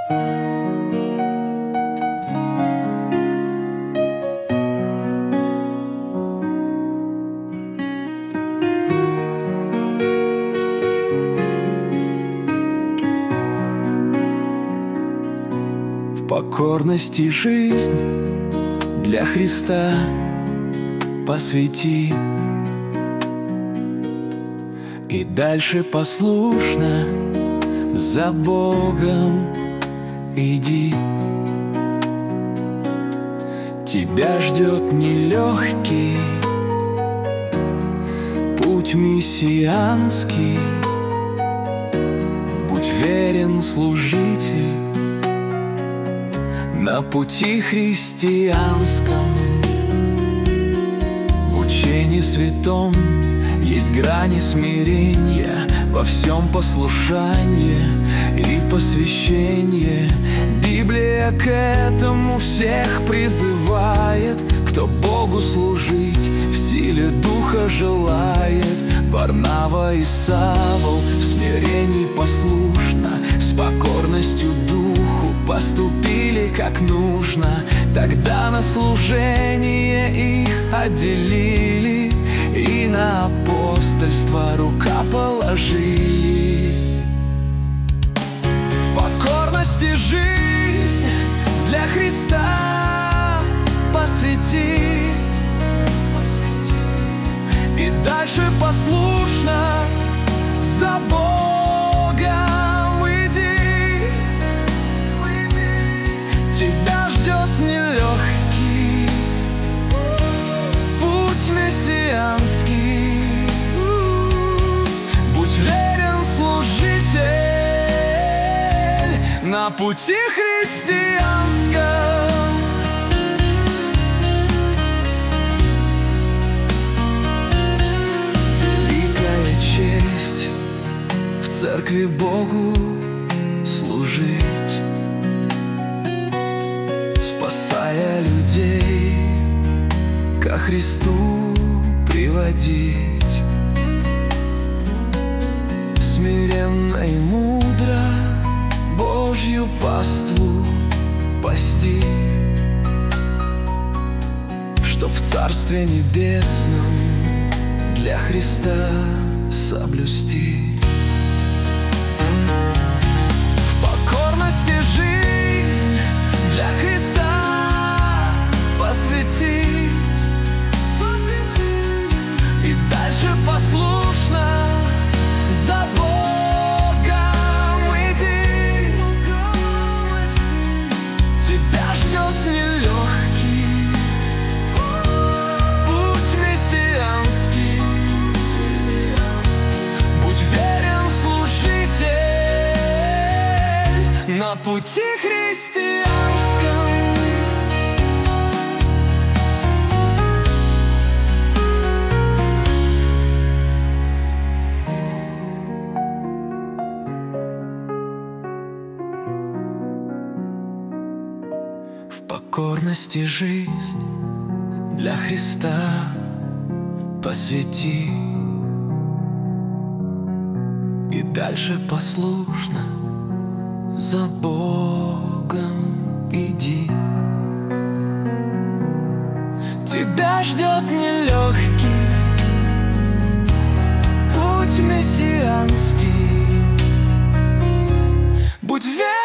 В покорности жизнь для Христа посвяти, и дальше послушно за Богом иди. Тебя ждет нелегкий путь мессианский. Будь верен, служитель, на пути христианском. В учении святом есть грани смирения, во всем послушание и посвящение. Библия к этому всех призывает, кто Богу служить в силе Духа желает. Варнава и Савл в смирении послушно, с покорностью Духу поступили как нужно. Тогда на служение их отделили и на апостольство рука положили. В покорности жизнь для Христа посвяти, и дальше послушно за Богом иди. Тебя ждет нелегкий путь мессианский. Будь верен, служитель, на пути христианском. В церкви Богу служить, спасая людей ко Христу приводить. Смиренно и мудро Божью паству пасти, чтоб в Царстве Небесном для Христа соблюсти. В покорности жизнь для Христа посвяти, и дальше послушно за Богом иди. Тебя ждет нелегкий путь мессианский. Будь верен, служитель, на пути христианском. В покорности жизнь для Христа посвяти, и дальше послушно за Богом иди. Тебя ждет нелегкий путь мессианский. Будь верен,